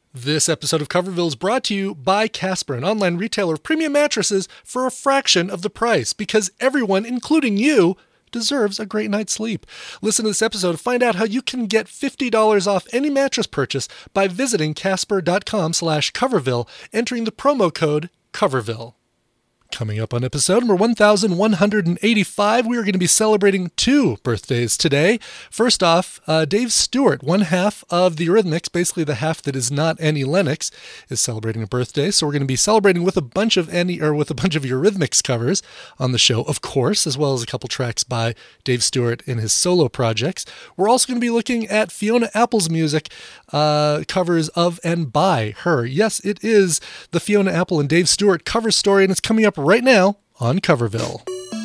This episode of Coverville is brought to you by Casper, an online retailer of premium mattresses for a fraction of the price, because everyone, including you, deserves a great night's sleep. Listen to this episode to find out how you can get $50 off any mattress purchase by visiting casper.com/Coverville, entering the promo code Coverville. Coming up on episode number 1185, we are going to be celebrating two birthdays today. First off, Dave Stewart, one half of the Eurythmics, basically the half that is not Annie Lennox, is celebrating a birthday. So we're going to be celebrating with a bunch of Eurythmics covers on the show, of course, as well as a couple tracks by Dave Stewart in his solo projects. We're also going to be looking at Fiona Apple's music, covers of and by her. Yes, it is the Fiona Apple and Dave Stewart cover story, and it's coming up right now on Coverville.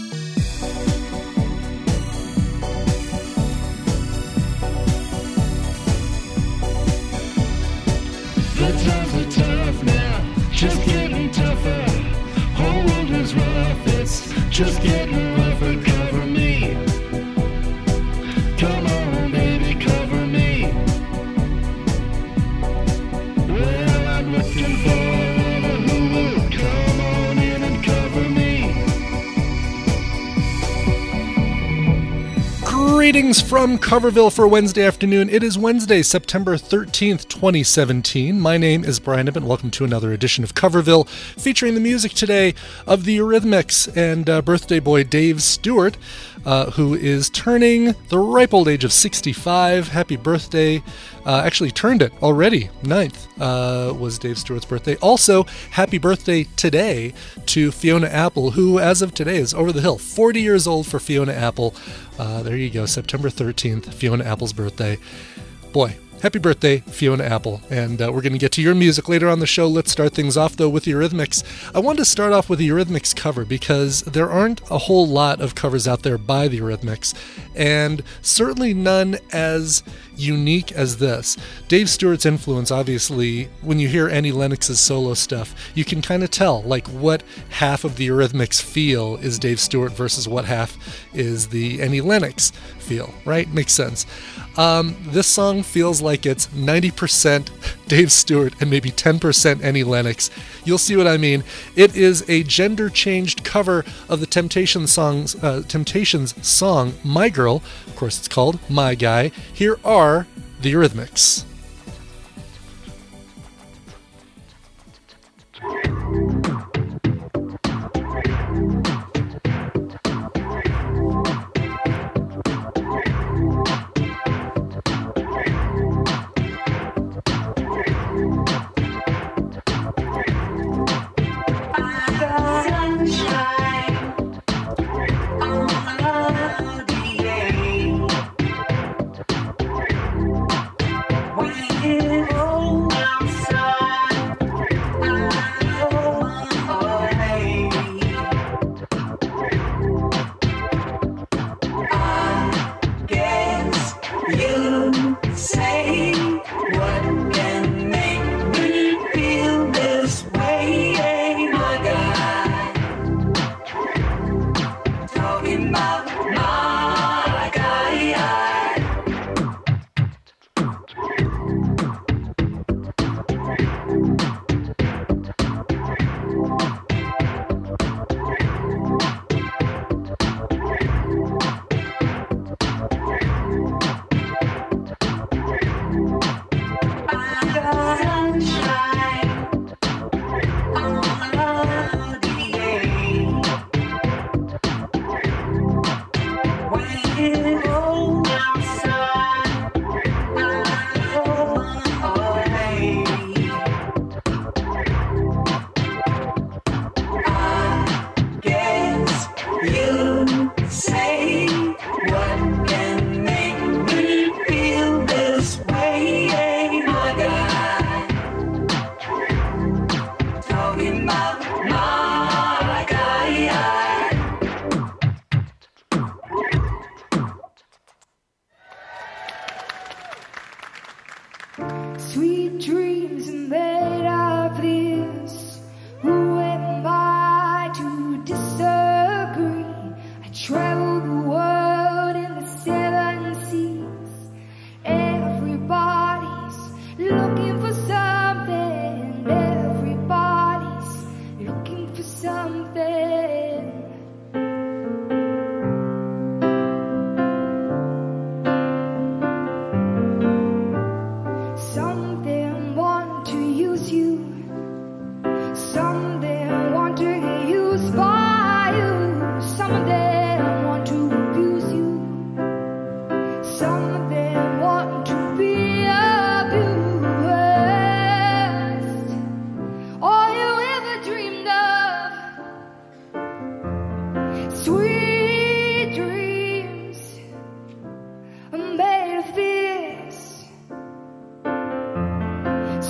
The times are tough now, just getting tougher. Whole world is rough, it's just getting rougher. Cover me. Come on, baby, cover me. Well, I'm looking for who will come on in and cover me. Greetings from Coverville for Wednesday afternoon. It is Wednesday, September 13th, 2017. My name is Brian Ibbott. Welcome to another edition of Coverville, featuring the music today of the Eurythmics and birthday boy Dave Stewart, who is turning the ripe old age of 65. Happy birthday. Actually turned it already. 9th was Dave Stewart's birthday. Also, happy birthday today to Fiona Apple, who as of today is over the hill. 40 years old for Fiona Apple. There you go, September 13th, Fiona Apple's birthday. Boy, happy birthday, Fiona Apple. And we're going to get to your music later on the show. Let's start things off, though, with the Eurythmics. I wanted to start off with the Eurythmics cover because there aren't a whole lot of covers out there by the Eurythmics, and certainly none as unique as this. Dave Stewart's influence, obviously, when you hear Annie Lennox's solo stuff, you can kind of tell, like, what half of the Eurythmics feel is Dave Stewart versus what half is the Annie Lennox feel, right? Makes sense. This song feels like it's 90% Dave Stewart and maybe 10% Annie Lennox. You'll see what I mean. It is a gender-changed cover of the Temptations song, My Girl. Of course, it's called My Guy. Here are the Eurythmics. When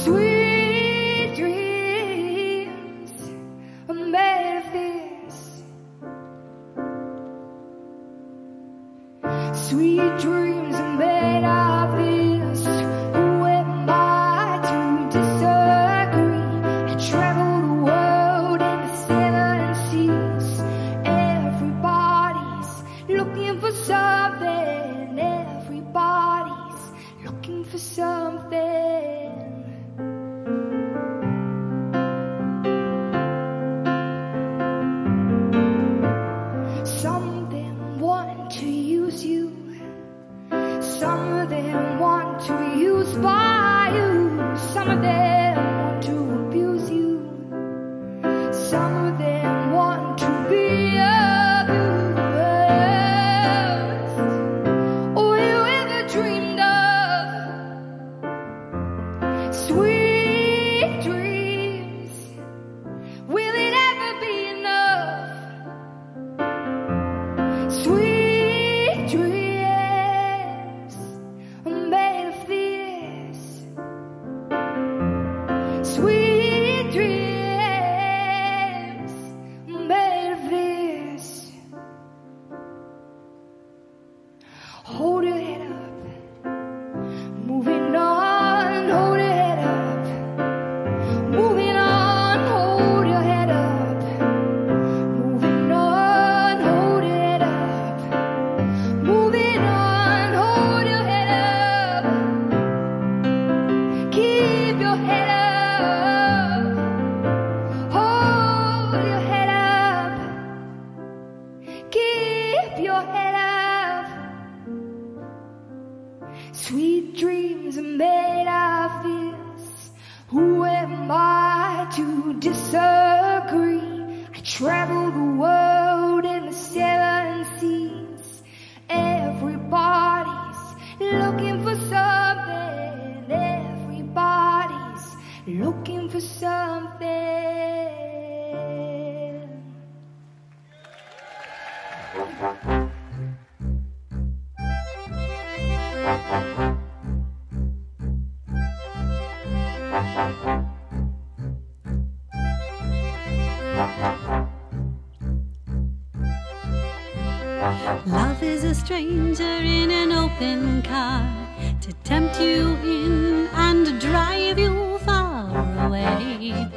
Sweet dreams are made of this. Sweet dreams are made of this. Who am I to disagree? I travel the world in the seven seas. Everybody's looking for something. Everybody's looking for something. Some of them want to use you. Some of them want to be used by you. Some of them want to abuse you. Some of them want to be abused. All you ever dreamed of. Sweet dreams. Will it ever be enough? Sweet dreams are made of this. Sweet dreams are made of this. Hold your head up. Moving on, hold your head up. Moving on, hold your head up. Moving on, hold your head up. Moving on, hold your head up. Keep your head up. Hold your head up. Keep your head up. Sweet dreams are made of this. Who am I to disagree? I travel the world in the seven seas. Everybody's looking for something. Everybody's looking for something. Love is a stranger in an open car to tempt you in and drive you far away.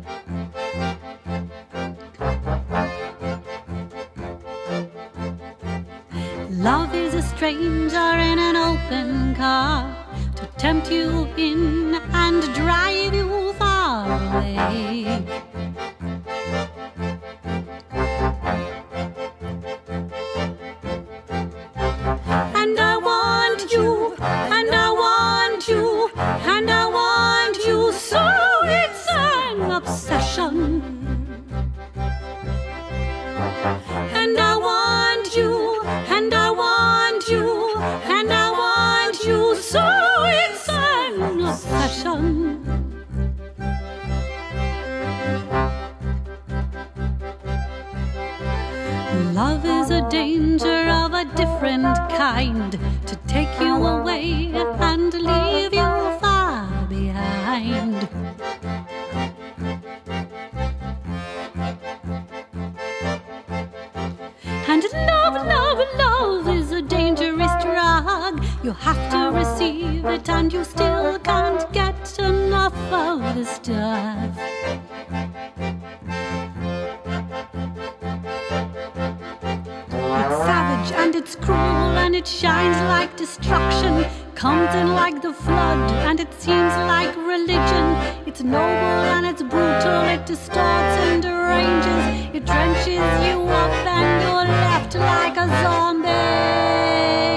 Love is a stranger in an open car to tempt you in and drive you far away. And I want you, and I want you, and I want you, so it's an obsession. And I want you, and I want you, and I want you, so it's an obsession. Love is a danger of a different kind, to take you away and leave you far behind. And love, love, love is a dangerous drug. You have to receive it and you still can't get enough of the stuff. It's savage and it's cruel and it shines like destruction. Comes in like the flood and it seems like religion. It's noble and it's brutal, it distorts and deranges. It drenches you up and you're left like a zombie.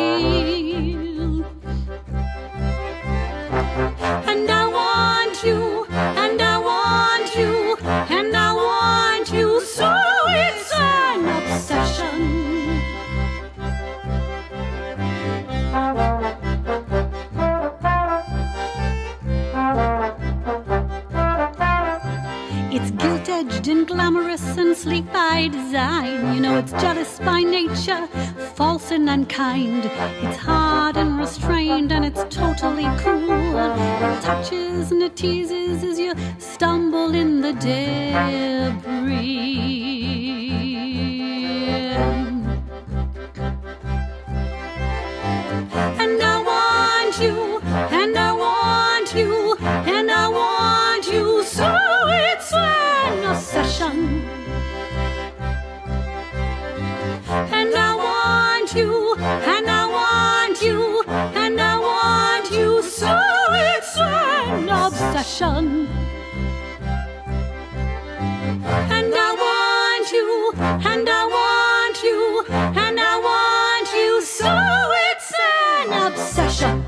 And I want you, and I want you, and I want you, so it's an obsession. It's guilt-edged packaged in glamorous and sleek by design. You know it's jealous by nature, false and unkind. It's hard and restrained and it's totally cool. It touches and it teases as you stumble in the debris. And I want you, and I want you, and I want you, so it's an obsession. And I want you, and I want you, and I want you, so it's an obsession. And I want you, and I want you, and I want you, so it's an obsession.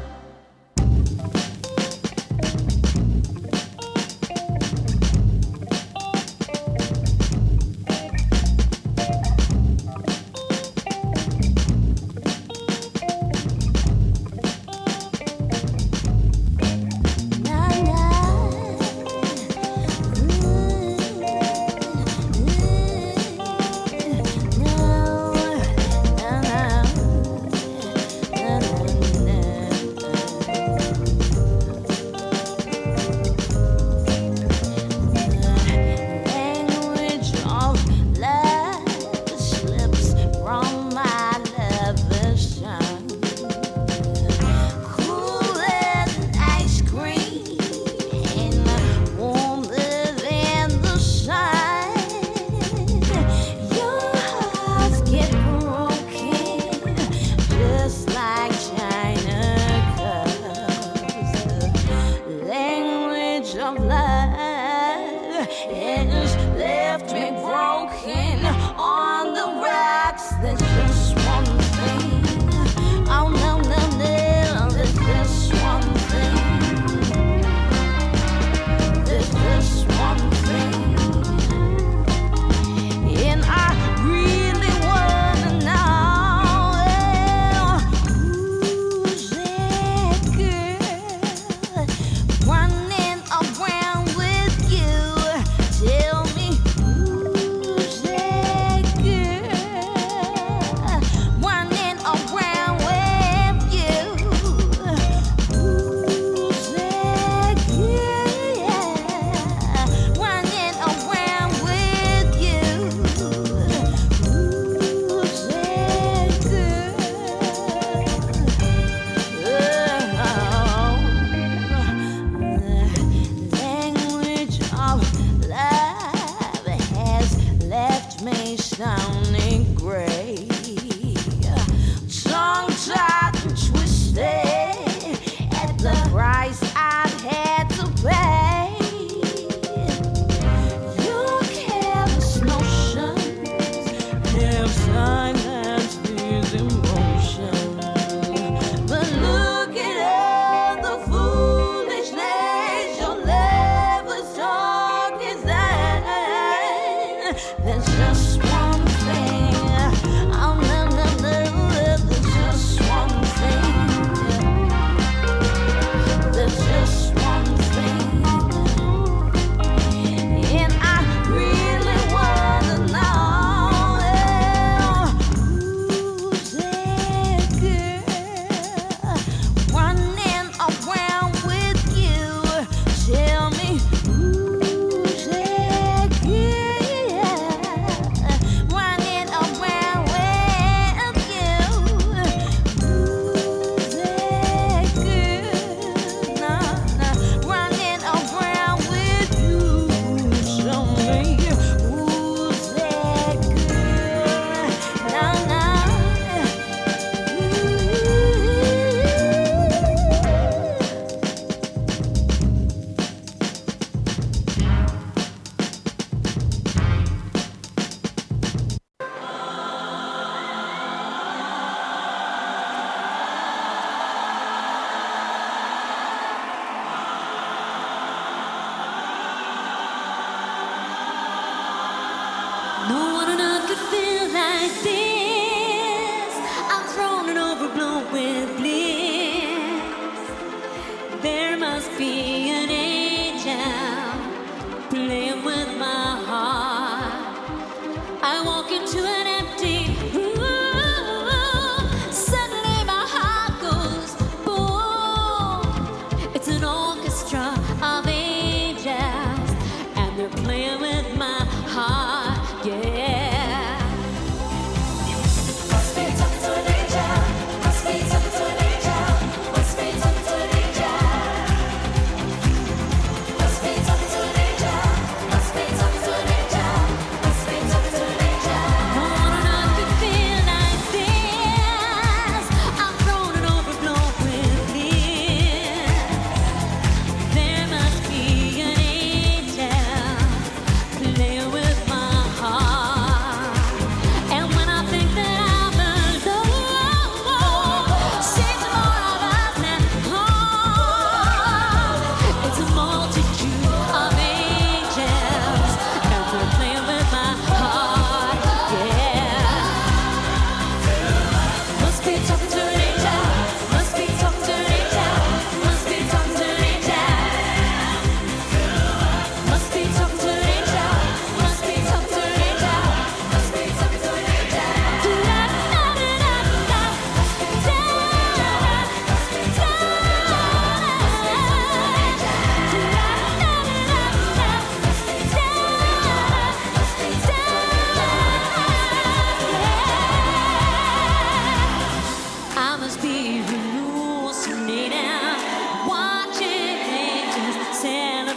Be an angel playing with my heart.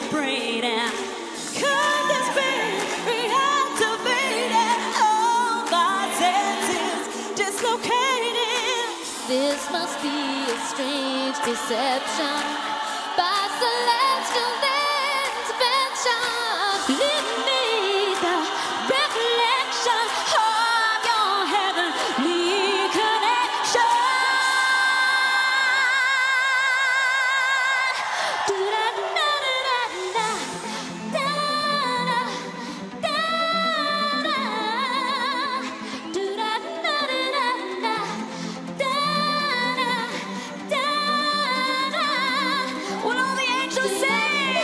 celebrating. Could this be reactivated? All my senses dislocated. This must be a strange deception by celestial intervention. Leave me the recollection of your heavenly connection. What all the angels say?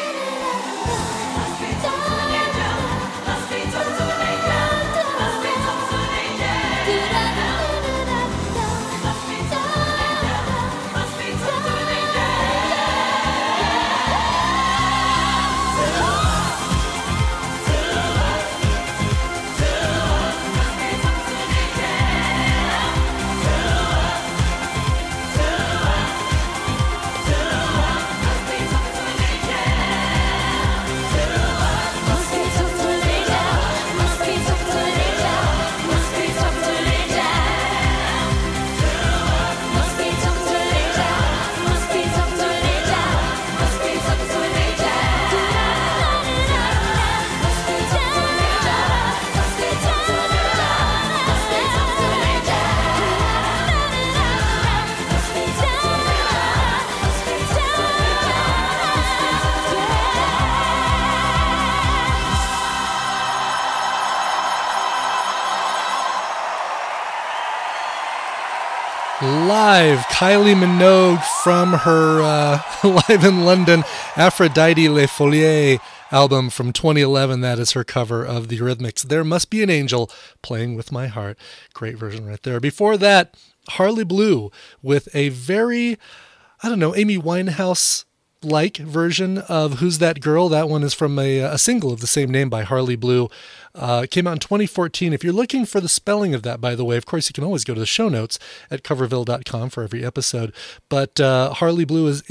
Live, Kylie Minogue from her Live in London Aphrodite Le Folie album from 2011. That is her cover of the Eurythmics' There Must Be an Angel, Playing With My Heart. Great version right there. Before that, Harley Blue with a very, Amy Winehouse-like version of Who's That Girl? That one is from a single of the same name by Harley Blue. It came out in 2014. If you're looking for the spelling of that, by the way, of course, you can always go to the show notes at coverville.com for every episode. But Harley Blue is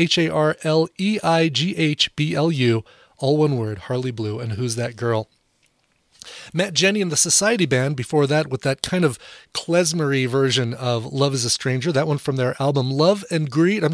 HarleighBlu, all one word, Harley Blue, and Who's That Girl? Matt Jenny and the Society Band before that with that kind of klezmer-y version of Love is a Stranger, that one from their album Love und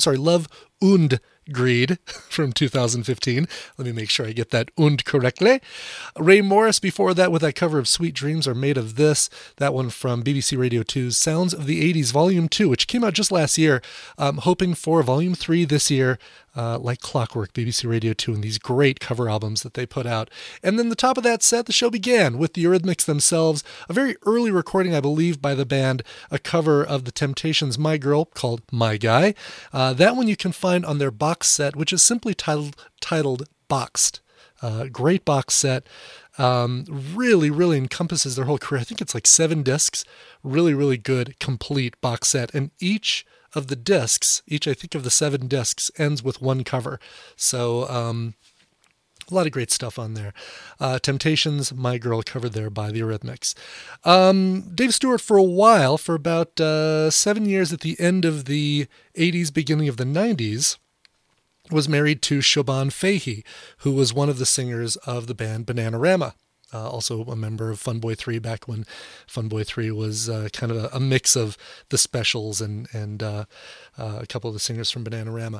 Greed from 2015. Let me make sure I get that und correctly. Ray Morris before that with that cover of Sweet Dreams Are Made of This, that one from BBC Radio 2's Sounds of the 80s Volume 2, which came out just last year. Hoping for Volume 3 this year, like clockwork, BBC Radio 2 and these great cover albums that they put out. And then the top of that set, the show began with the Eurythmics themselves, a very early recording, I believe, by the band, a cover of The Temptations' My Girl called My Guy. That one you can find on their box set, which is simply titled Boxed. Great box set. Really encompasses their whole career. I think it's like 7 discs. Really good, complete box set. And each of the discs, I think of the 7 discs, ends with one cover. So a lot of great stuff on there. Temptations, My Girl, covered there by the Eurythmics. Dave Stewart for a while, for about 7 years at the end of the 80s, beginning of the 90s, was married to Siobhan Fahey, who was one of the singers of the band Bananarama. Also a member of Funboy 3 back when Funboy 3 was kind of a mix of the Specials and a couple of the singers from Bananarama.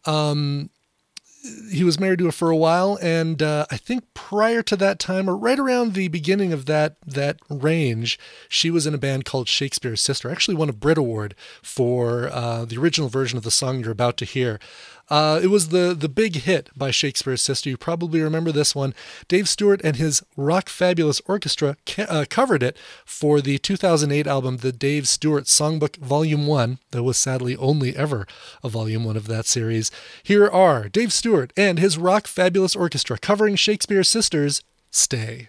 He was married to her for a while, and I think prior to that time, or right around the beginning of that range, she was in a band called Shakespeare's Sister. Actually won a Brit Award for the original version of the song you're about to hear. It was the big hit by Shakespeare's Sister. You probably remember this one. Dave Stewart and his Rock Fabulous Orchestra covered it for the 2008 album, The Dave Stewart Songbook Volume 1. There was sadly only ever a Volume 1 of that series. Here are Dave Stewart and his Rock Fabulous Orchestra covering Shakespeare's Sister's Stay.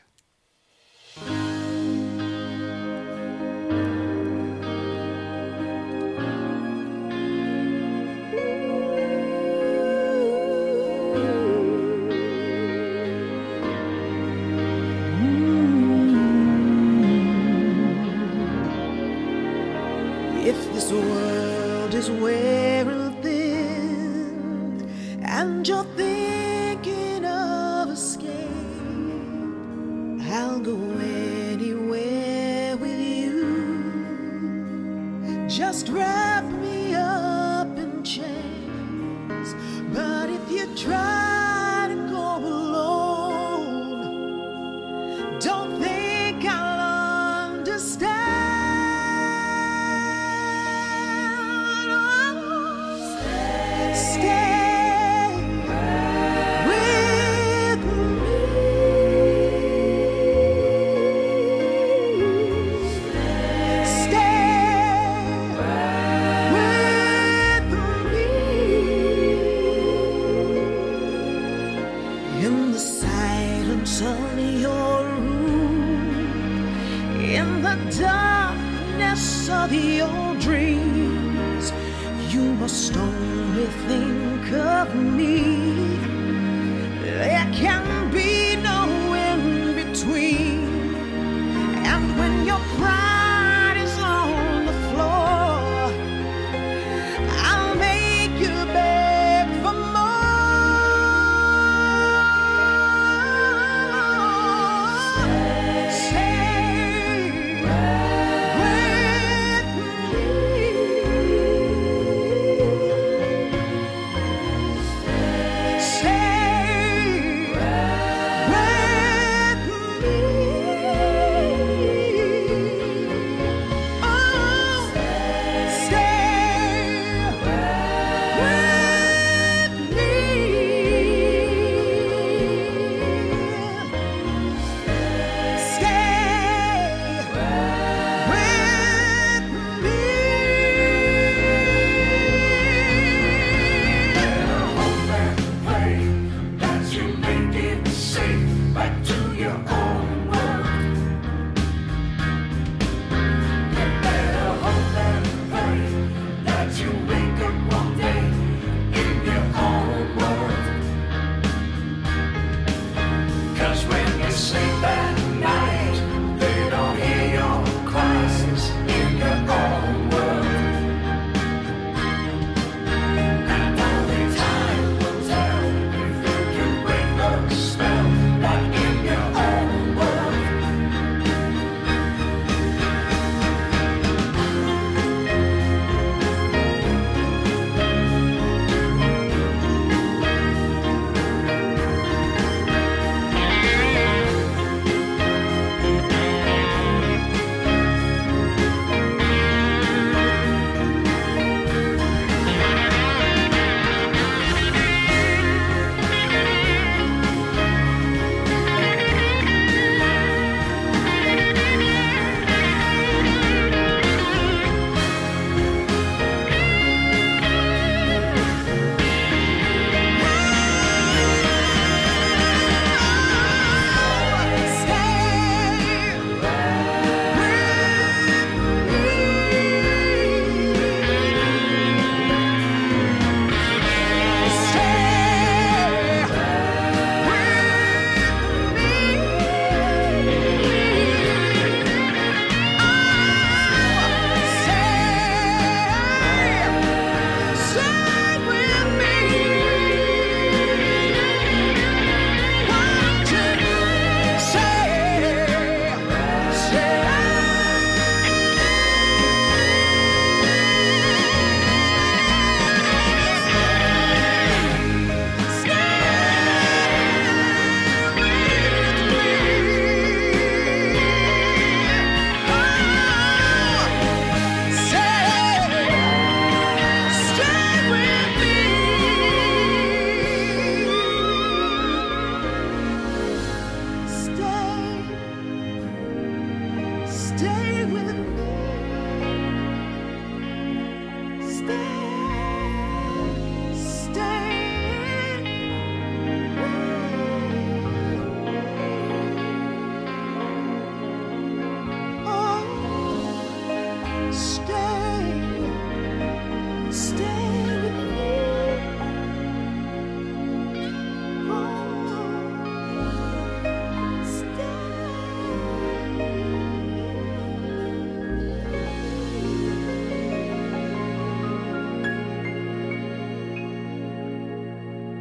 If this world is wearing thin and you're thinking of wrap me up in chains. But if you try to go alone, don't think I'll understand. Stay with me. In the silence of your room, in the darkness of your dreams, you must only think of me. There can be no in between. And when your pride is on the floor, I'll make you beg for more. Stay with me. Stay with me. Oh, stay with me. Stay with me. That you make it safe back to your own world. You better hope and pray that you wake up one day in your own world. 'Cause when you sleep at night, they don't hear your cries in your own world. And only time will tell if you can break the spell back in your own world. Stay with me.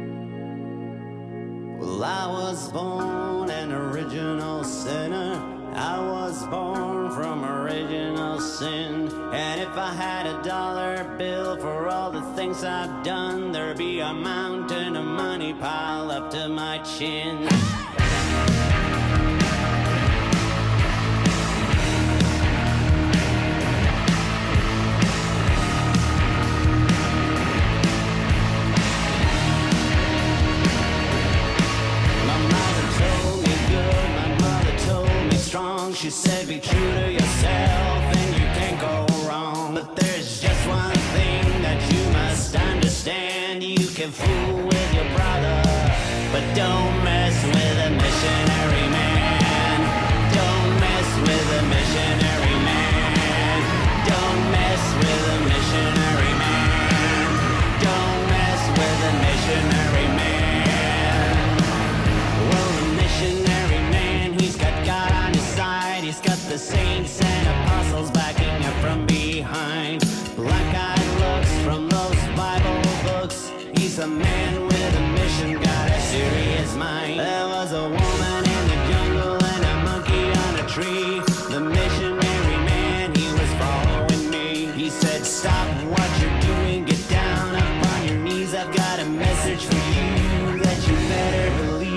Well, I was born an original sinner, I was born from original sin, and if I had a dollar bill for all the things I've done, there'd be a mountain of money piled up to my chin. She said be true to yourself and you can't go wrong. But there's just one thing that you must understand. You can fool with your brother, but don't mess with a missionary man. Don't mess with a missionary man. Don't mess with a missionary man. Don't mess with a missionary man. Well, the missionary man, he's got God on his side. He's got the saints and apostles backing him from behind. Black-eyed looks from those Bible books. He's a man with a mission, got a serious mind. There was a woman in the jungle and a monkey on a tree. The missionary man, he was following me. He said, stop what you're doing, get down up on your knees. I've got a message for you that you better believe.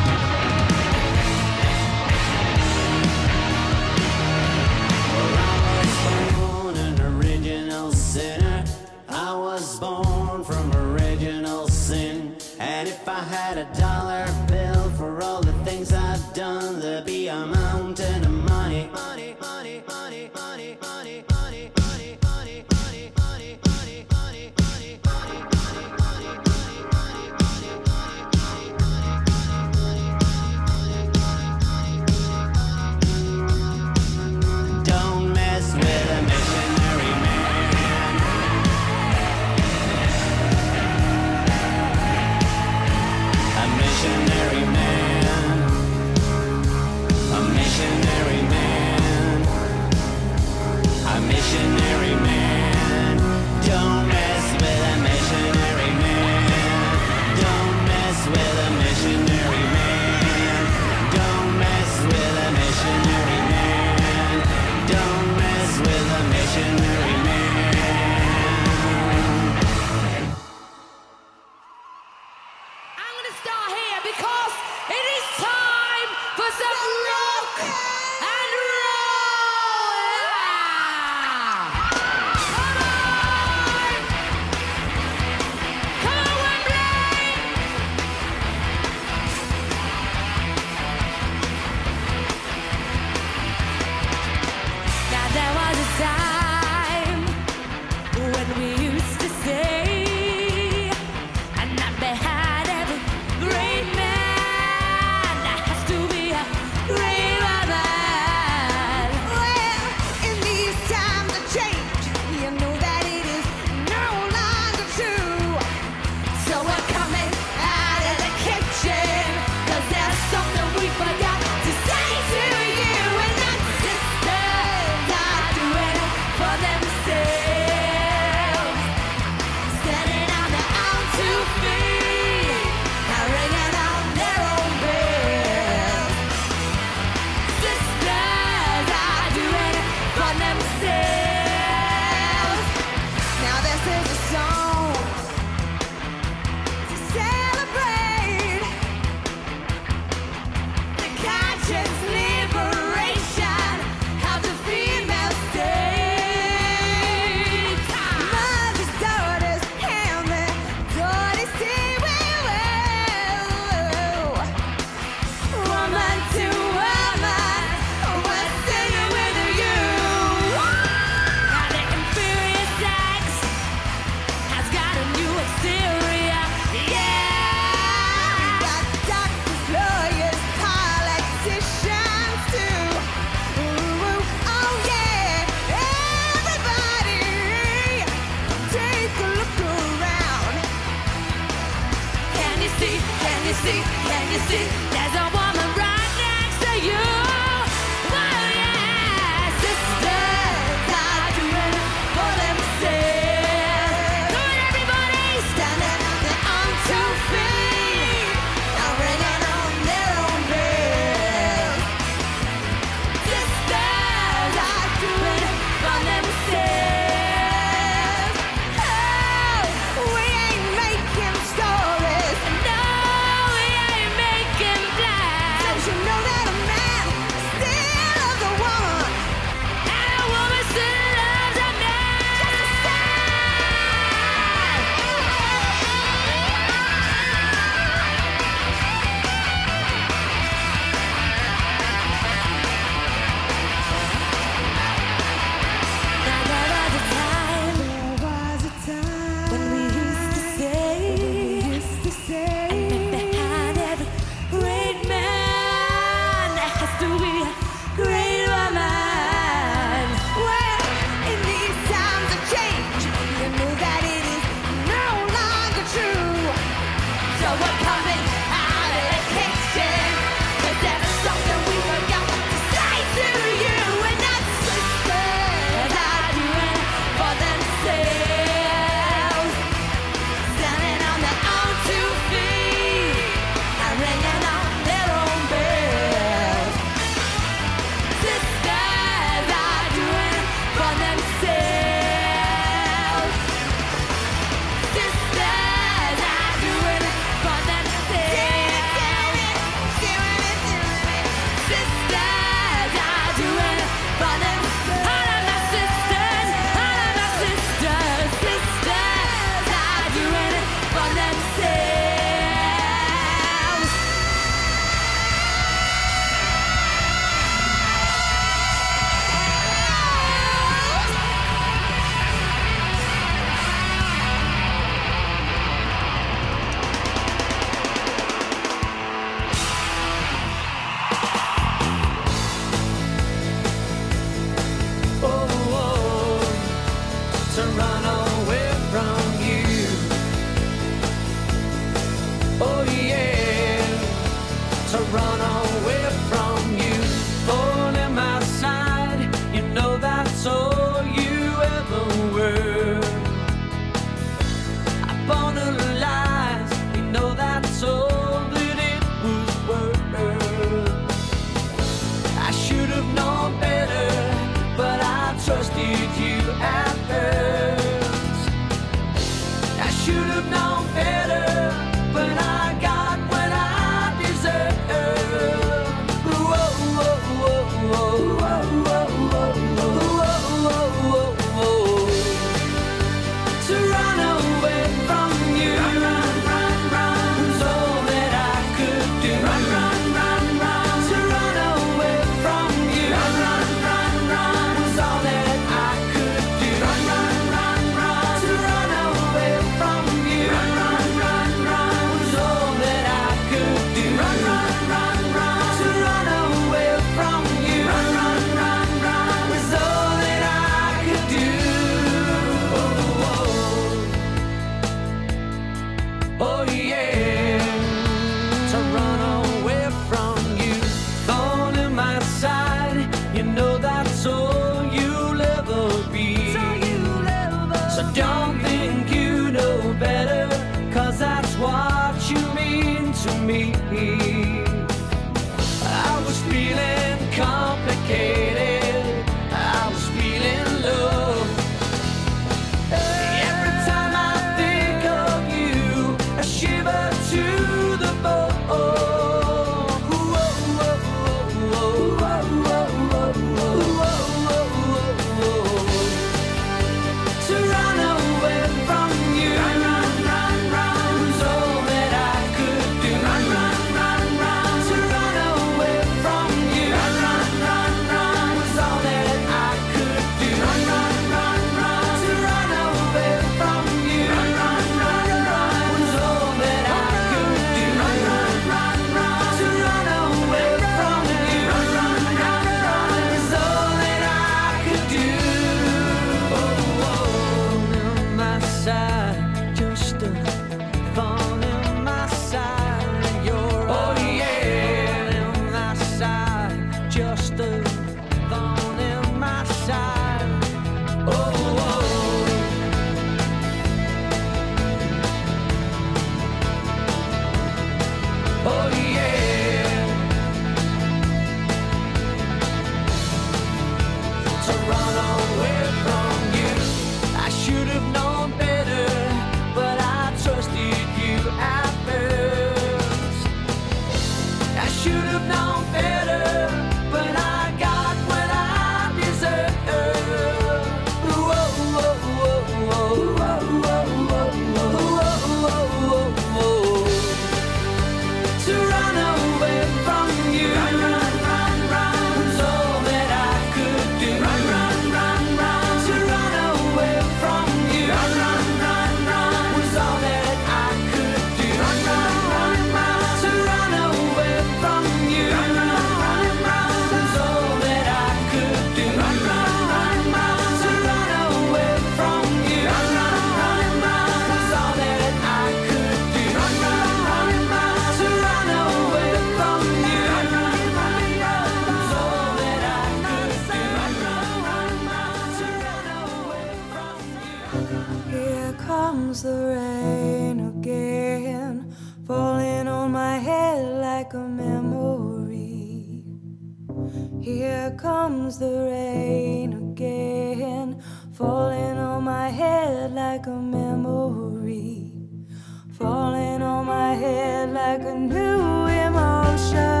like a memory. Here comes the rain again, falling on my head like a memory, falling on my head like a new emotion.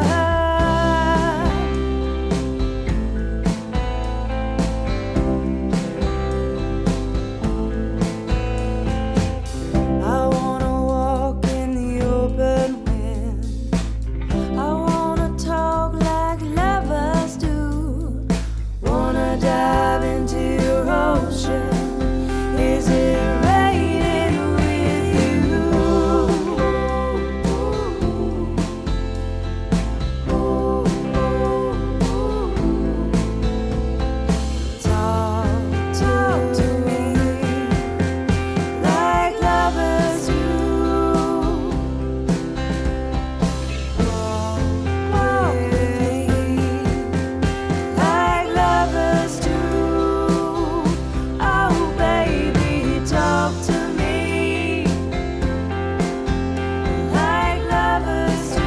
Dive into your ocean. Is it raining with you? Talk to me like lovers do. Walk with me like lovers do. Oh baby, talk to me like lovers do.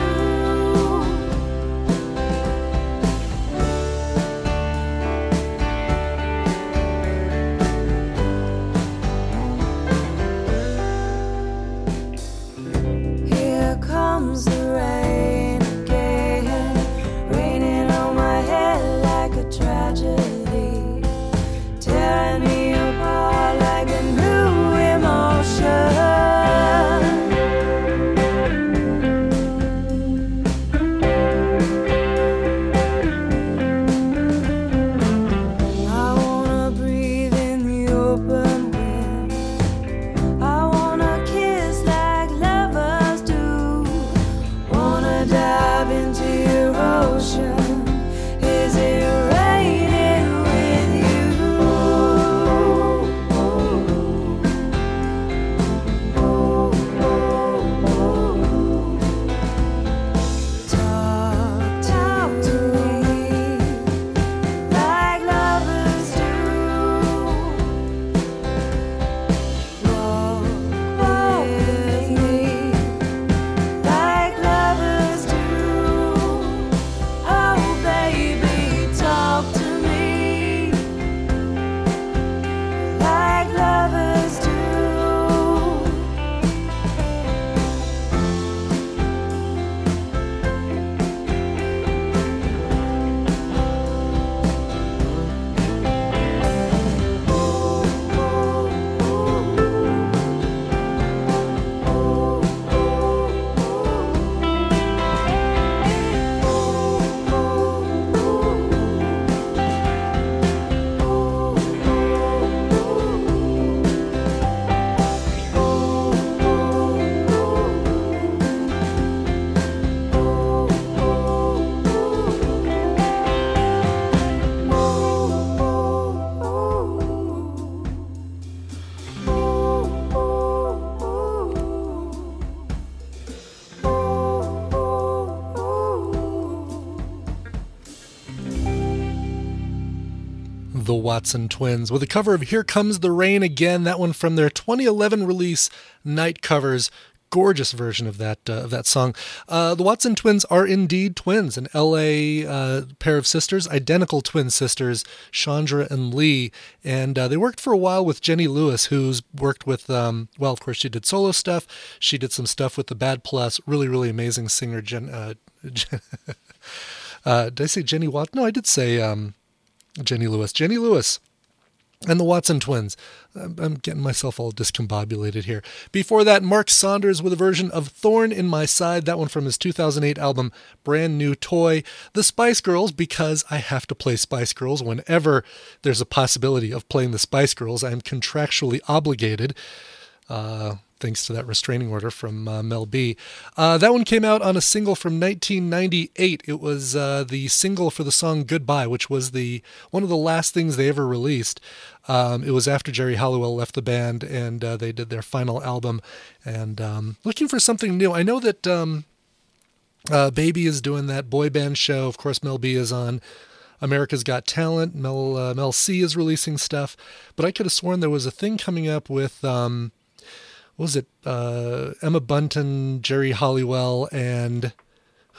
Here comes the rain again, raining on my head like a tragedy, tearing me apart like a new emotion. I wanna breathe in the open wind. I wanna kiss like lovers do. Wanna dive into your ocean. Is it raining with you? Talk to me like lovers do. Walk with me like lovers do. Oh baby, talk to me like lovers do. The Watson Twins with a cover of Here Comes the Rain Again, that one from their 2011 release Night Covers. Gorgeous version of that song. The Watson Twins are indeed twins, an LA pair of sisters, identical twin sisters, Chandra and Lee, and they worked for a while with Jenny Lewis, who's worked with, well, of course, she did solo stuff. She did some stuff with the Bad Plus, really, really amazing singer. Did I say Jenny Watson? No, I did say Jenny Lewis. Jenny Lewis and the Watson Twins. I'm getting myself all discombobulated here. Before that, Mark Saunders with a version of Thorn in My Side, that one from his 2008 album, Brand New Toy. The Spice Girls, because I have to play Spice Girls whenever there's a possibility of playing the Spice Girls. I'm contractually obligated. Thanks to that restraining order from Mel B. That one came out on a single from 1998. It was the single for the song Goodbye, which was one of the last things they ever released. It was after Jerry Halliwell left the band, and they did their final album. And looking for something new. I know that Baby is doing that boy band show. Of course, Mel B is on America's Got Talent. Mel C is releasing stuff. But I could have sworn there was a thing coming up with... what was it? Emma Bunton, Jerry Halliwell, and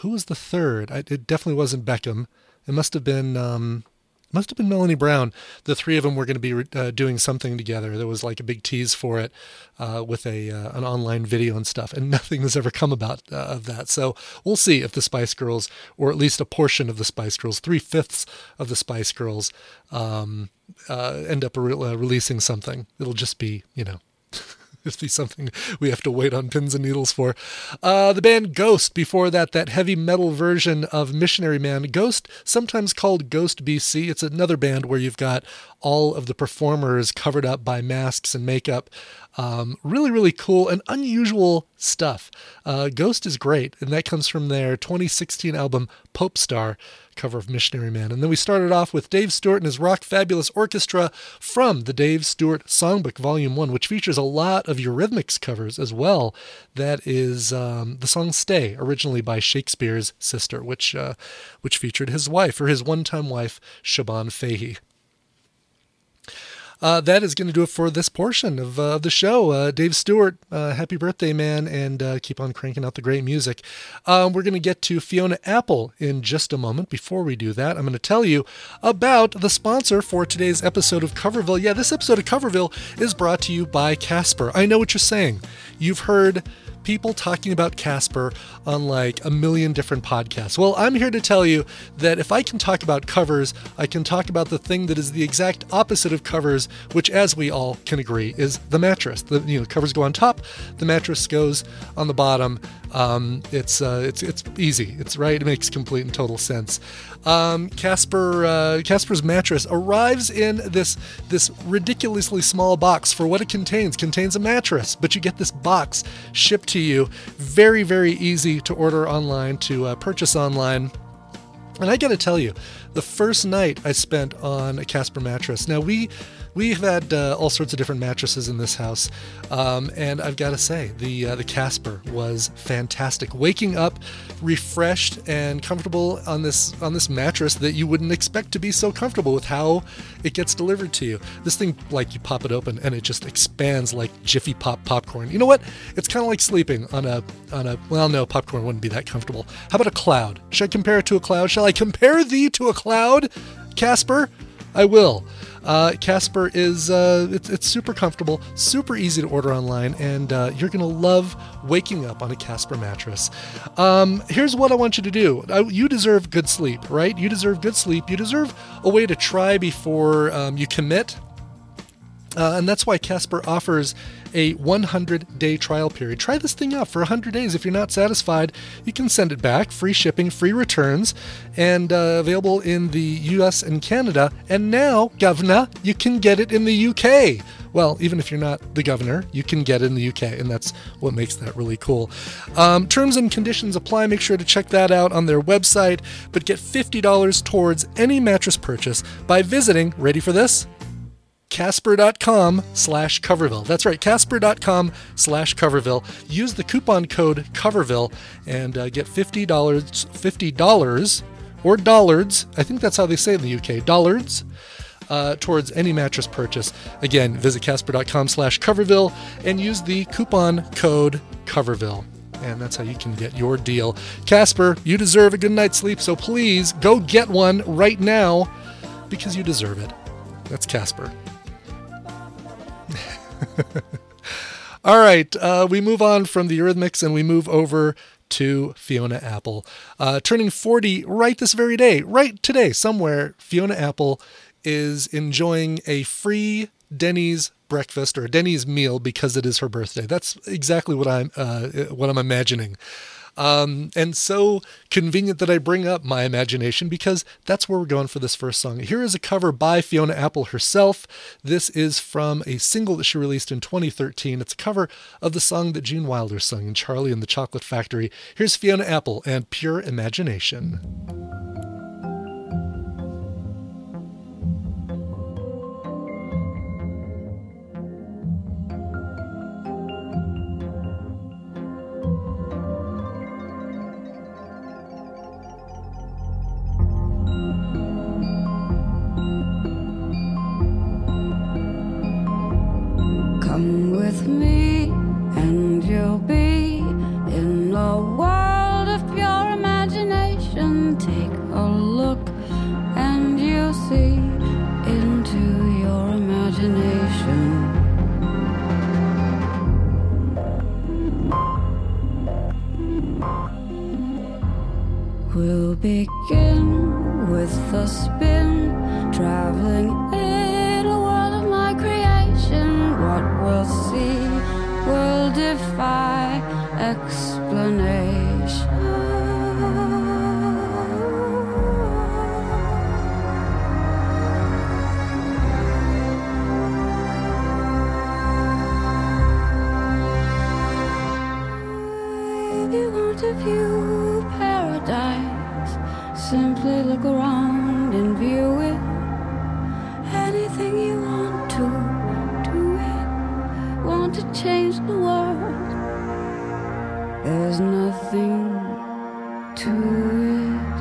who was the third? It definitely wasn't Beckham. It must have been Melanie Brown. The three of them were going to be doing something together. There was like a big tease for it with an online video and stuff, and nothing has ever come about of that. So we'll see if the Spice Girls, or at least a portion of the Spice Girls, 3/5 of the Spice Girls, end up releasing something. It'll just be, It'll be something we have to wait on pins and needles for. The band Ghost, before that heavy metal version of Missionary Man. Ghost, sometimes called Ghost BC. It's another band where you've got all of the performers covered up by masks and makeup. Really, really cool and unusual stuff. Ghost is great, and that comes from their 2016 album Pope Star, cover of Missionary Man. And then we started off with Dave Stewart and his Rock Fabulous Orchestra from the Dave Stewart Songbook Volume 1, which features a lot of Eurythmics covers as well. That is the song Stay, originally by Shakespeare's Sister, which featured his wife, or his one-time wife, Siobhan Fahey. That is going to do it for this portion of the show. Dave Stewart, happy birthday, man, and keep on cranking out the great music. We're going to get to Fiona Apple in just a moment. Before we do that, I'm going to tell you about the sponsor for today's episode of Coverville. Yeah, this episode of Coverville is brought to you by Casper. I know what you're saying. You've heard people talking about Casper on like a million different podcasts. Well, I'm here to tell you that if I can talk about covers, I can talk about the thing that is the exact opposite of covers, which, as we all can agree, is the mattress. The covers go on top, the mattress goes on the bottom. It's easy. It's right. It makes complete and total sense. Casper's mattress arrives in this ridiculously small box. For what it contains a mattress, but you get this box shipped to you. Very, very easy to order online, to purchase online. And I got to tell you, the first night I spent on a Casper mattress. Now we've had all sorts of different mattresses in this house, and I've got to say the Casper was fantastic. Waking up refreshed and comfortable on this mattress that you wouldn't expect to be so comfortable with how it gets delivered to you. This thing, like, you pop it open and it just expands like Jiffy Pop popcorn. You know what? It's kind of like sleeping on a well, no, popcorn wouldn't be that comfortable. How about a cloud? Should I compare it to a cloud? Shall I compare thee to a cloud, Casper? I will. Casper is it's super comfortable, super easy to order online, and you're going to love waking up on a Casper mattress. Here's what I want you to do. You deserve good sleep, right? You deserve good sleep. You deserve a way to try before you commit. And that's why Casper offers a 100-day trial period. Try this thing out for 100 days. If you're not satisfied, you can send it back. Free shipping, free returns, and available in the US and Canada. And now, governor, you can get it in the UK. Well, even if you're not the governor, you can get it in the UK, and that's what makes that really cool. Terms and conditions apply. Make sure to check that out on their website. But get $50 towards any mattress purchase by visiting, ready for this? Casper.com/Coverville. That's right, Casper.com/Coverville. Use the coupon code Coverville and get $50 or dollards. I think that's how they say it in the UK. Dollards. Towards any mattress purchase. Again, visit Casper.com/Coverville and use the coupon code Coverville. And that's how you can get your deal. Casper, you deserve a good night's sleep, so please go get one right now because you deserve it. That's Casper. All right, we move on from the Eurythmics and we move over to Fiona Apple. Turning 40 right this very day, right today, somewhere, Fiona Apple is enjoying a free Denny's breakfast or Denny's meal because it is her birthday. That's exactly what I'm imagining. And so convenient that I bring up my imagination because that's where we're going for this first song. Here is a cover by Fiona Apple herself. This is from a single that she released in 2013. It's a cover of the song that Gene Wilder sung in Charlie and the Chocolate Factory. Here's Fiona Apple and Pure Imagination. Come with me and you'll be in a world of pure imagination. spin, traveling in a world of my creation. What we'll see will defy explanation. If you want to view paradise, simply look around and view it. Anything you want to, do it. Want to change the world, there's nothing to it.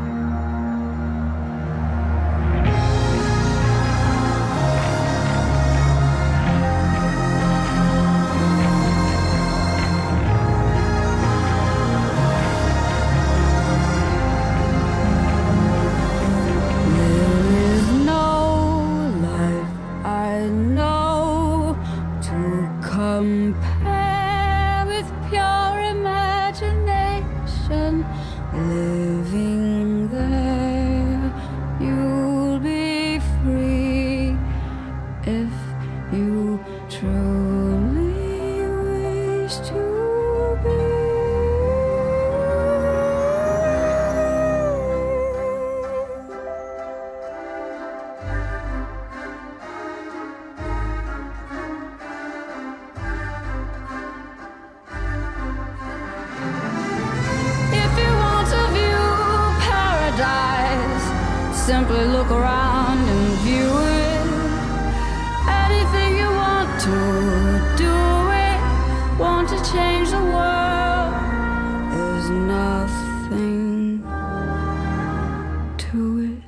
Compare with pure imagination. Living there, you'll be free if you truly wish to be. Simply look around and view it. Anything you want to, do it. Want to change the world, there's nothing to it.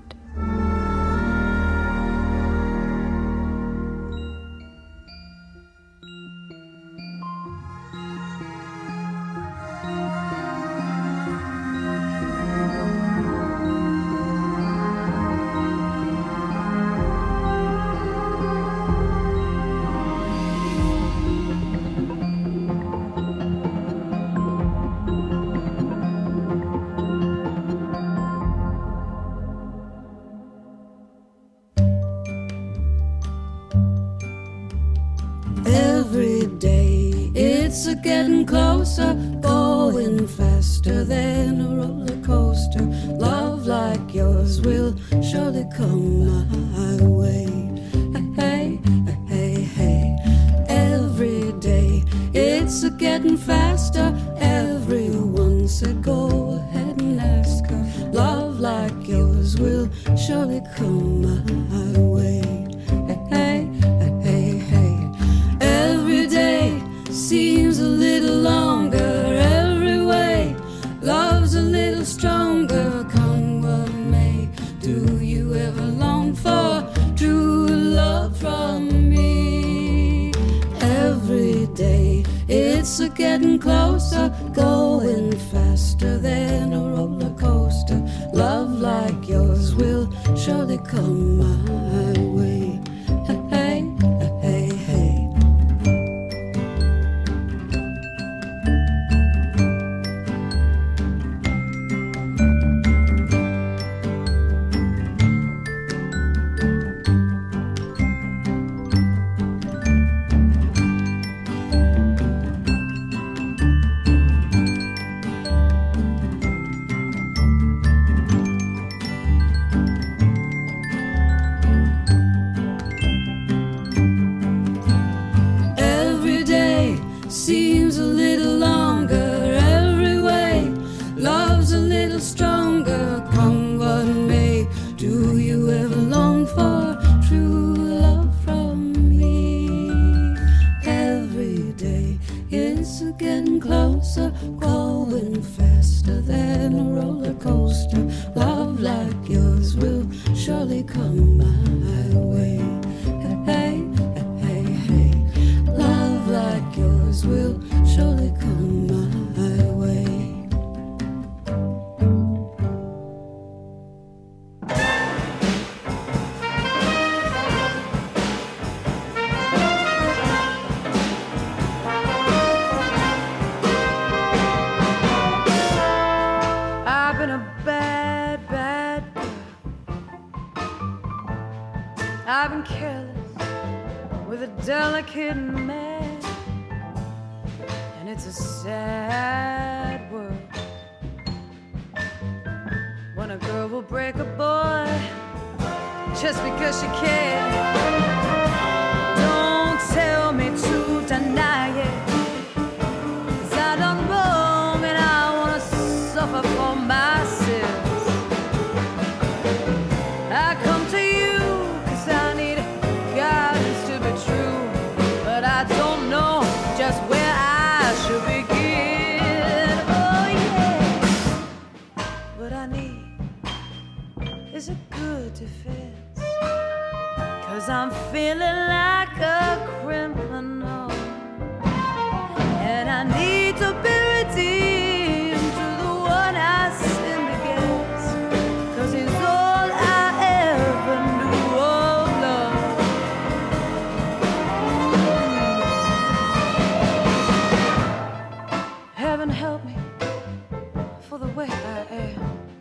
Every day it's a getting closer, going faster than a roller coaster. Love like yours will surely come my way. Hey, hey, hey. Every day it's a getting faster. Everyone said go ahead and ask her. Love like yours will surely come my way. Hey, hey, hey. Every day seems a little longer. Every way love's a little stronger. Come what may, do you ever long for true love from me? Every day it's a getting closer, going faster than a roller coaster. Love like yours will surely come my way. Hey, hey, hey. I've been careless with a delicate man, and it's a sad world when a girl will break a boy just because she can. Don't tell me to deny it, 'cause I done wrong and I wanna suffer for my sins. I come to you 'cause I need guidance to be true, but I don't know just where I should begin. Oh yeah, what I need is a good defense, 'cause I'm feeling like a criminal, and I need to be redeemed to the one I sinned against, 'cause he's all I ever knew of love. Heaven help me for the way I am.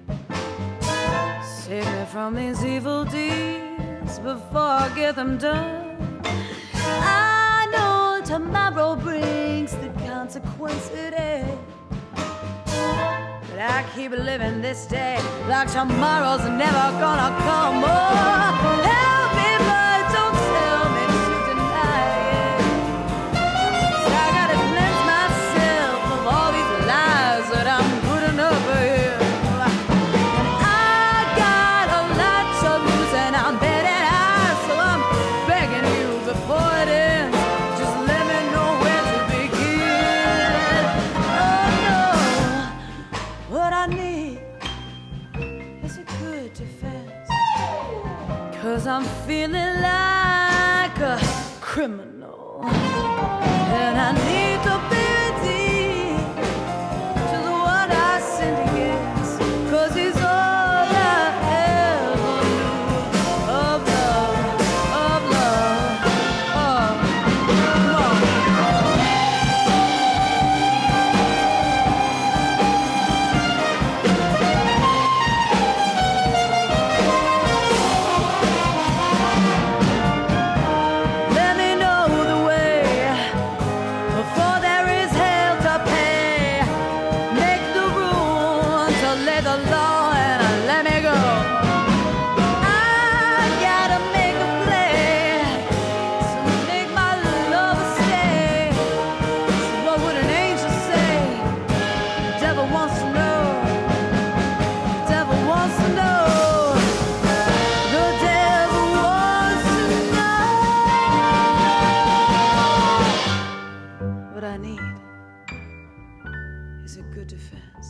Save me from these evil deeds before I get them done. I know tomorrow brings the consequence it is, but I keep living this day like tomorrow's never gonna come. Oh, help me, but don't tell me to deny it, 'cause I gotta cleanse myself of all these lies that I'm putting up here. And I got a lot to lose and I'm betting high, so I'm begging you before it ends, just let me know where to begin. Oh no, what I need is a good defense, 'cause I'm feeling like a criminal, and I need to be redeemed to the one I sinned against, 'cause he's all I ever knew of love, of love. Oh, come on. Let me know the way before there is hell to pay. Make the rule to lay the law and let me go. I gotta make a play to make my love stay. So what would an angel say? The devil wants to know. The devil wants to know. The devil wants to know. What I need is a good defense,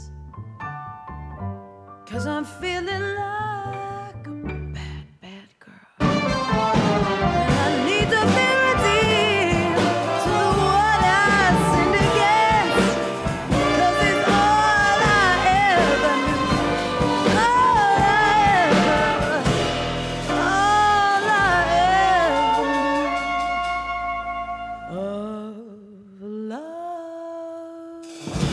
'cause I'm feeling like a bad, bad girl, and I need to be redeemed to the one I sinned against, 'cause it's all I ever knew, all I ever knew of love.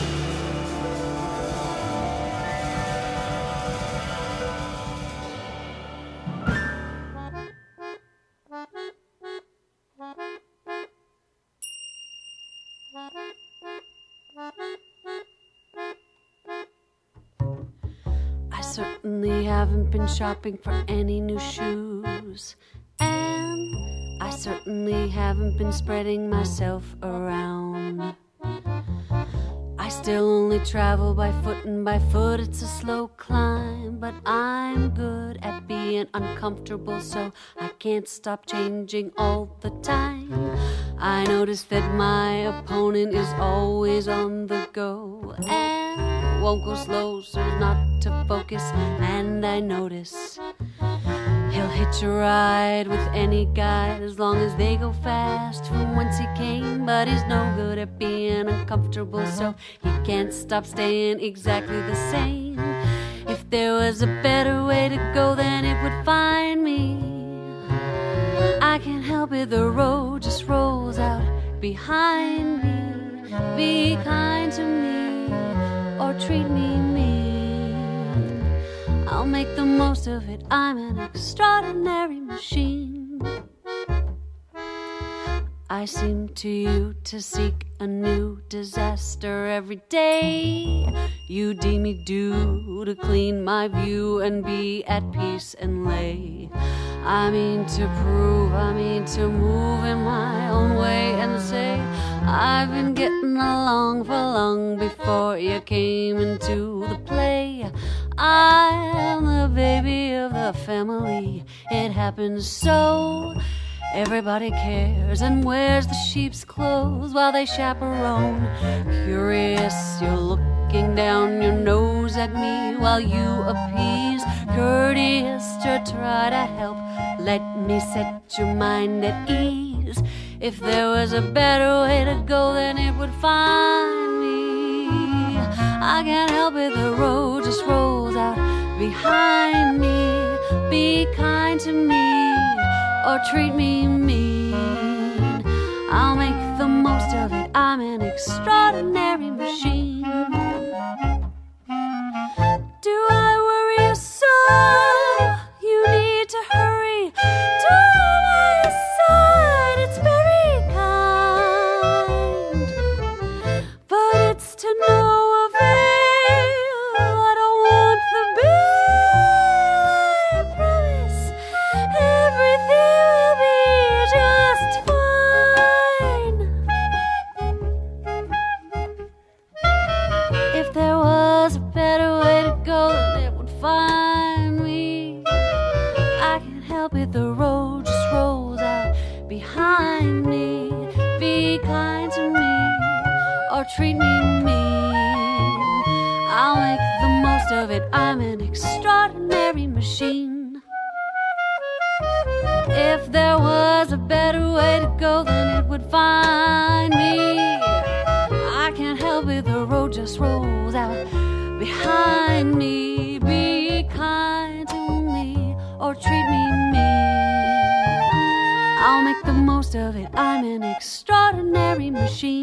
I certainly haven't been shopping for any new shoes, and I certainly haven't been spreading myself around. I still only travel by foot, and by foot it's a slow climb, but I'm good at being uncomfortable, so I can't stop changing all the time. I notice that my opponent is always on the go and won't go slow so as not to focus, and I notice he'll hitch a ride with any guy as long as they go fast from whence he came, but he's no good at being uncomfortable, so he can't stop staying exactly the same. If there was a better way to go, then it would find me. I can't help it, the road just rolls out behind me. Be kind to me or treat me mean, I'll make the most of it. I'm an extraordinary machine. I seem to you to seek a new disaster every day. You deem me due to clean my view and be at peace and lay. I mean to prove, I mean to move in my own way and say I've been getting along for long before you came into the play. I am the baby of the family. It happens so. Everybody cares and wears the sheep's clothes while they chaperone. Curious, you're looking down your nose at me while you appease. Courteous to try to help. Let me set your mind at ease. If there was a better way to go, then it would find me. I can't help it, the road just rolls out behind me. Be kind to me or treat me mean. I'll make the most of it. I'm an extraordinary machine. Do I worry you so? You need to hurry to my side. It's very kind, but it's to no avail. I don't want the bill. I promise everything will be just fine. If there was a better way to go, then it would find me. I can't help it, the road just rolls out behind me. Be kind to me or treat me mean. I'll make the most of it. I'm an extraordinary machine. If there was a better way to go, then it would find me. I can't help it, the road just rolls out behind me. Be kind to me or treat me mean. I'll make the most of it. I'm an extraordinary machine.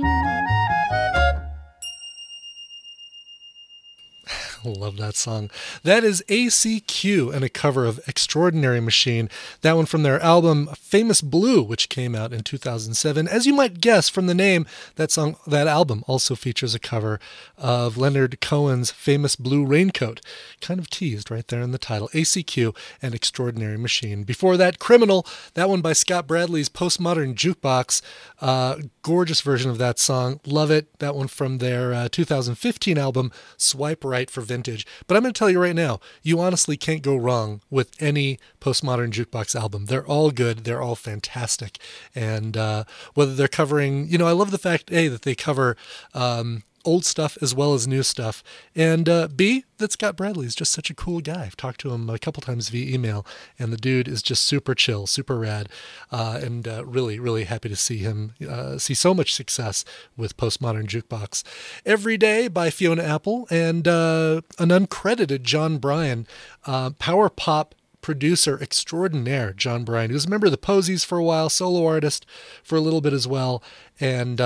Love that song. That is ACQ and a cover of Extraordinary Machine. That one from their album Famous Blue, which came out in 2007. As you might guess from the name, that album also features a cover of Leonard Cohen's Famous Blue Raincoat. Kind of teased right there in the title. ACQ and Extraordinary Machine. Before that, Criminal, that one by Scott Bradley's Postmodern Jukebox. Gorgeous version of that song. Love it. That one from their 2015 album Swipe Right for Vintage. But I'm going to tell you right now, you honestly can't go wrong with any Postmodern Jukebox album. They're all good. They're all fantastic. And whether they're covering, I love the fact, A, that they cover old stuff as well as new stuff. And B, that Scott Bradley is just such a cool guy. I've talked to him a couple times via email, and the dude is just super chill, super rad, and really, really happy to see him see so much success with Postmodern Jukebox. Every Day by Fiona Apple, and an uncredited John Bryan, power pop producer extraordinaire John Bryan, who was a member of the Posies for a while, solo artist for a little bit as well, and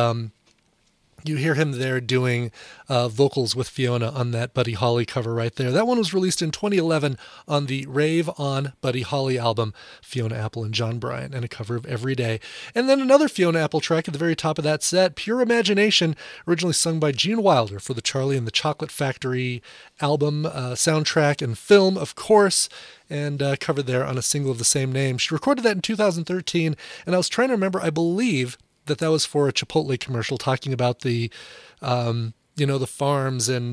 you hear him there doing vocals with Fiona on that Buddy Holly cover right there. That one was released in 2011 on the Rave on Buddy Holly album, Fiona Apple and John Bryan, and a cover of Every Day. And then another Fiona Apple track at the very top of that set, Pure Imagination, originally sung by Gene Wilder for the Charlie and the Chocolate Factory album, soundtrack and film, of course, and covered there on a single of the same name. She recorded that in 2013, and I was trying to remember, I believe that was for a Chipotle commercial talking about the, the farms and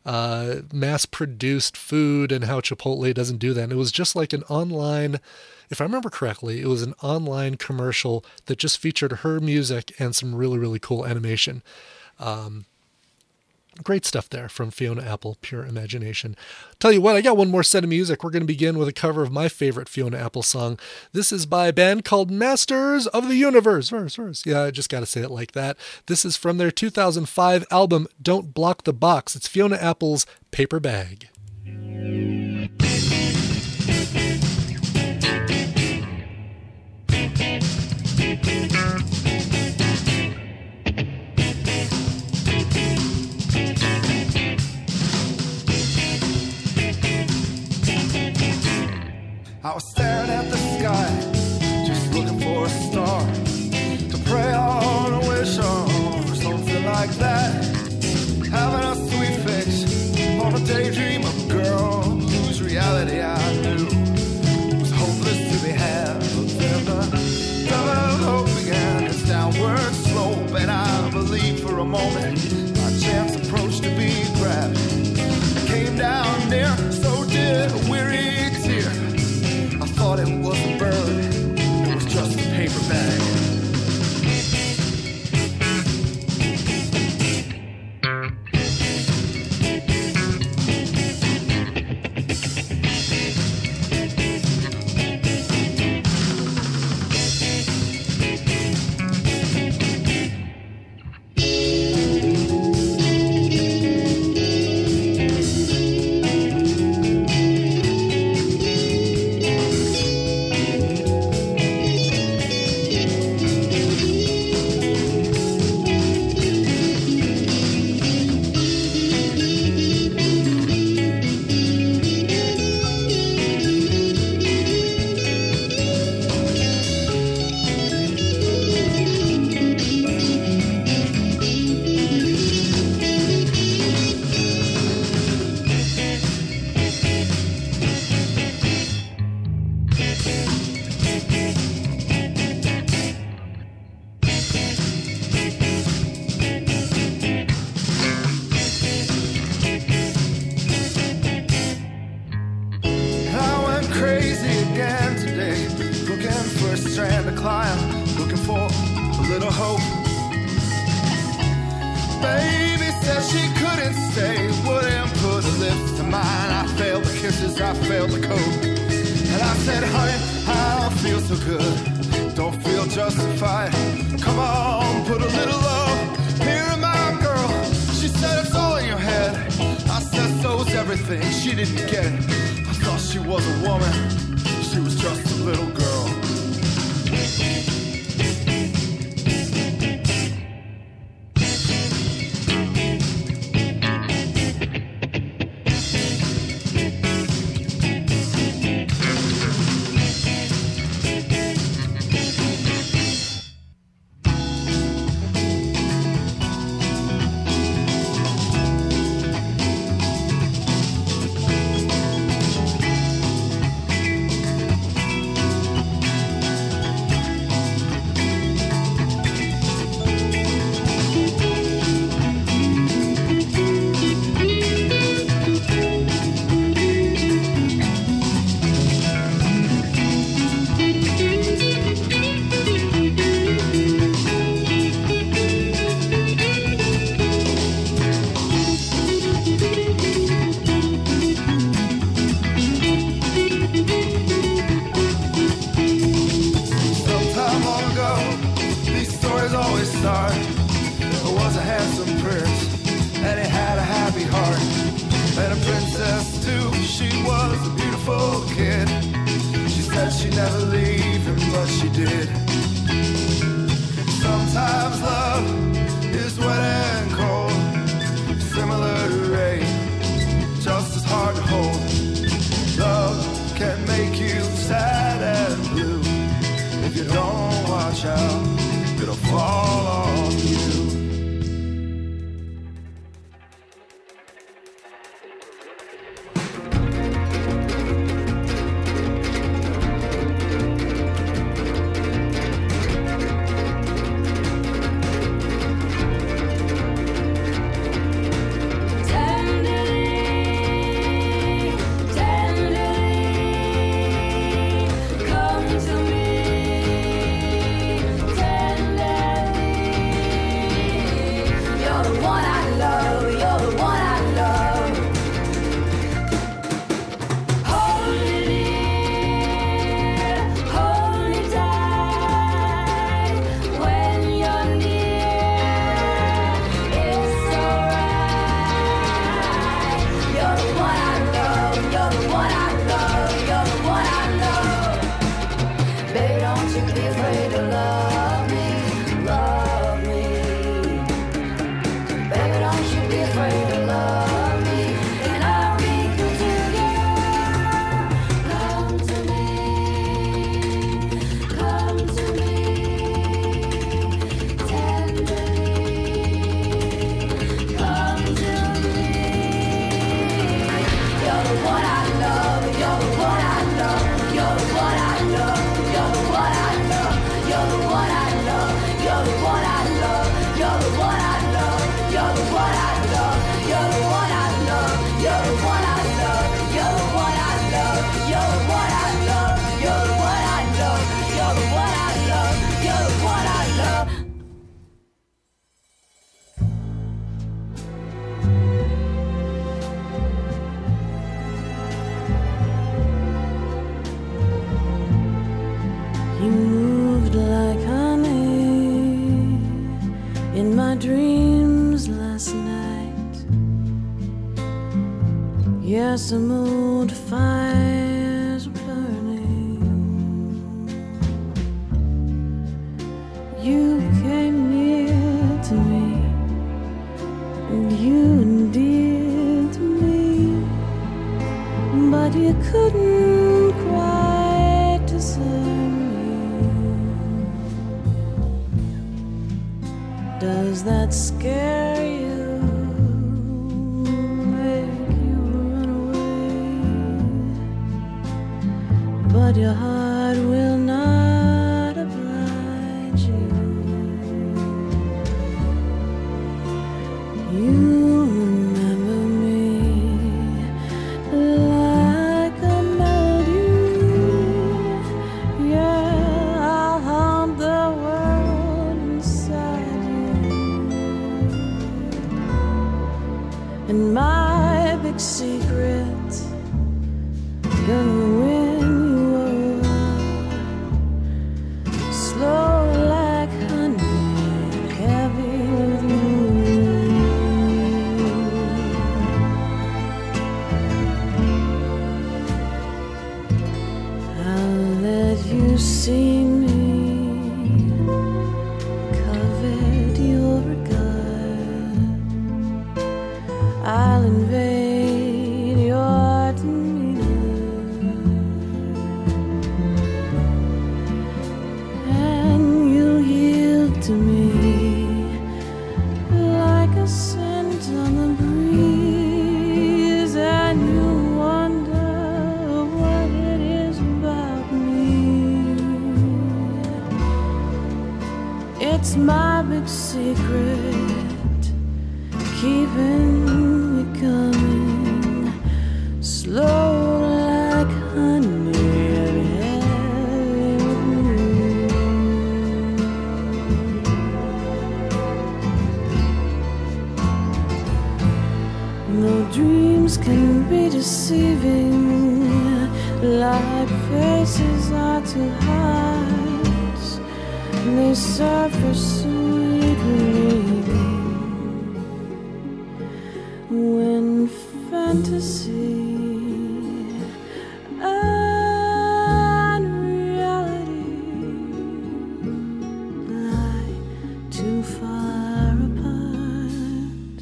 mass-produced food and how Chipotle doesn't do that. And it was just like an online, if I remember correctly, it was an online commercial that just featured her music and some really, really cool animation. Great stuff there from Fiona Apple, Pure Imagination. Tell you what, I got one more set of music. We're going to begin with a cover of my favorite Fiona Apple song. This is by a band called Masters of the Universe. Yeah, I just got to say it like that. This is from their 2005 album, Don't Block the Box. It's Fiona Apple's Paper Bag. I was staring at the sky, just looking for a star to pray strand to climb, looking for a little hope. Baby said she couldn't stay, wouldn't put her lips to mine. I failed the kisses, I failed the coat. And I said, honey, I don't feel so good, don't feel justified. Come on, put a little love here in my girl. She said, it's all in your head. I said, so's everything. She didn't get it. I thought she was a woman, she was just a little girl. Some old fires burning. You came near to me, and you endeared to me, but you couldn't quite discern me. Does that scare you? But your heart will not oblige you. You remember me like a melody. Yeah, It's my big secret, keeping me coming, slow like honey and heavy with me. No dreams can be deceiving, like faces are to hide. They surface sweetly when fantasy and reality lie too far apart.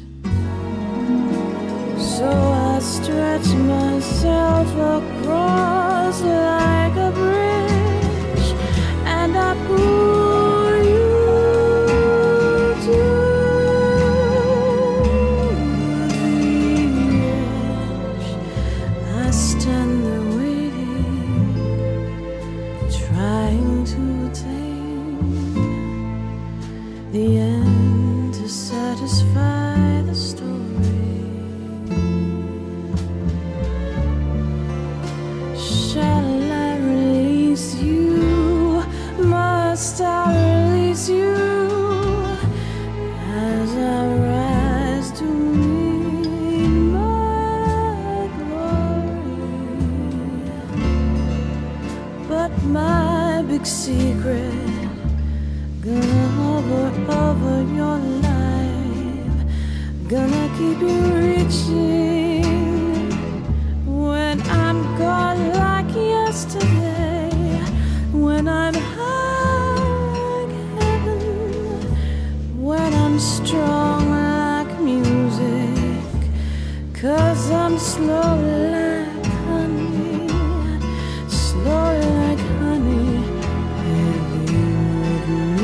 So I stretch myself across like a bridge, and I pull you to the edge. I stand there waiting, trying to attain the end to satisfy the story. Shall I release you? Must I release you as I rise to meet my glory? But my big secret gonna hover over your life, gonna keep you reaching when I'm gone like yesterday, when I'm high like heaven, when I'm strong like music, 'cause I'm slow like honey, slow like honey, heavy with me.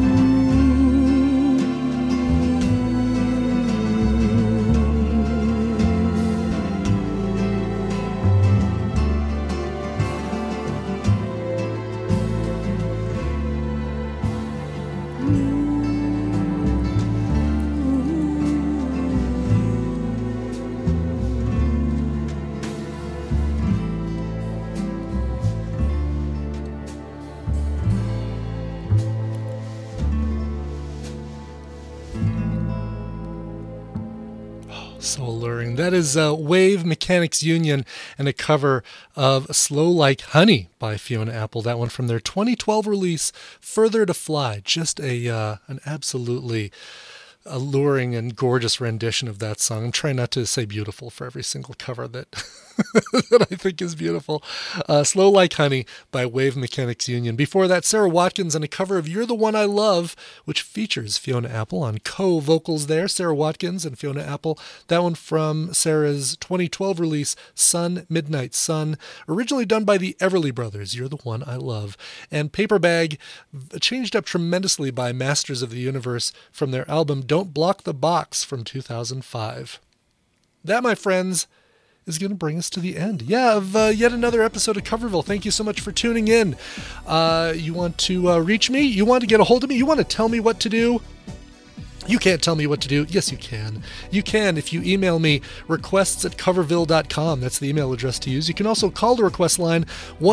So alluring. That is Wave Mechanics Union and a cover of Slow Like Honey by Fiona Apple. That one from their 2012 release, Further to Fly. Just an absolutely alluring and gorgeous rendition of that song. I'm trying not to say beautiful for every single cover that that I think is beautiful. Slow Like Honey by Wave Mechanics Union. Before that, Sarah Watkins and a cover of You're the One I Love, which features Fiona Apple on co-vocals there. Sarah Watkins and Fiona Apple. That one from Sarah's 2012 release, Sun, Midnight Sun, originally done by the Everly Brothers, You're the One I Love. And Paper Bag, changed up tremendously by Masters of the Universe from their album Don't Block the Box from 2005. That, my friends, is going to bring us to the end. Yeah, of yet another episode of Coverville. Thank you so much for tuning in. You want to reach me? You want to get a hold of me? You want to tell me what to do? You can't tell me what to do. Yes, you can. You can if you email me, requests@coverville.com. That's the email address to use. You can also call the request line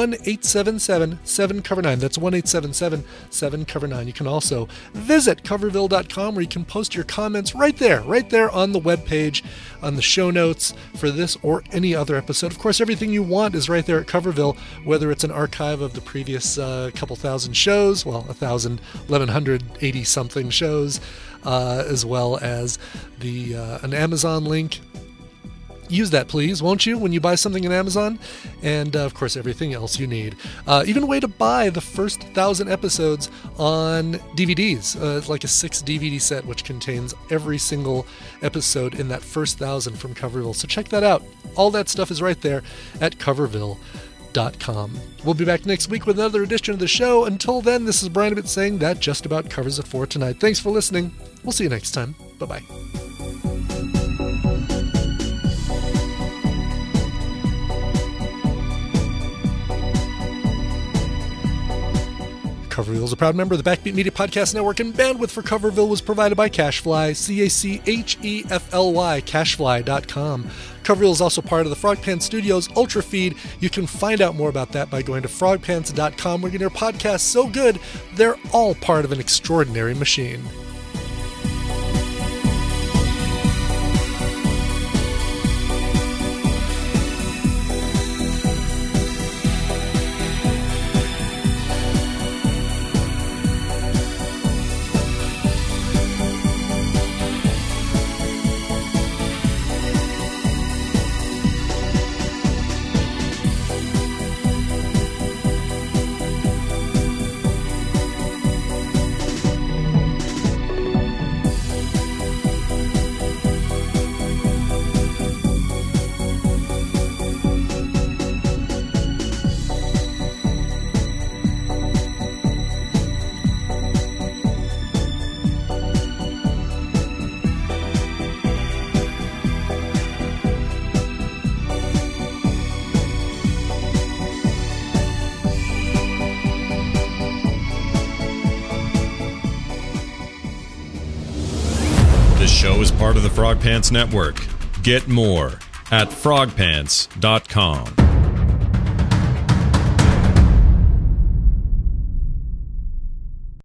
1-877-7-COVER9. That's 1-877-7-COVER9. You can also visit coverville.com where you can post your comments right there on the webpage, on the show notes for this or any other episode. Of course, everything you want is right there at Coverville, whether it's an archive of the previous couple thousand shows, well, 1,180 something shows, as well as the an Amazon link. Use that, please, won't you, when you buy something on Amazon? And, of course, everything else you need. Even a way to buy the first 1,000 episodes on DVDs. It's like a 6 DVD set, which contains every single episode in that first 1,000 from Coverville. So check that out. All that stuff is right there at Coverville.com. We'll be back next week with another edition of the show. Until then, this is Brian Abbott saying that just about covers it for tonight. Thanks for listening. We'll see you next time. Bye-bye. Coverville is a proud member of the Backbeat Media Podcast Network, and bandwidth for Coverville was provided by Cashfly, CACHEFLY, cashfly.com. Coverville is also part of the Frogpants Studios Ultra Feed. You can find out more about that by going to frogpants.com, where you can hear podcasts so good, they're all part of an extraordinary machine. This show is part of the Frog Pants Network. Get more at frogpants.com.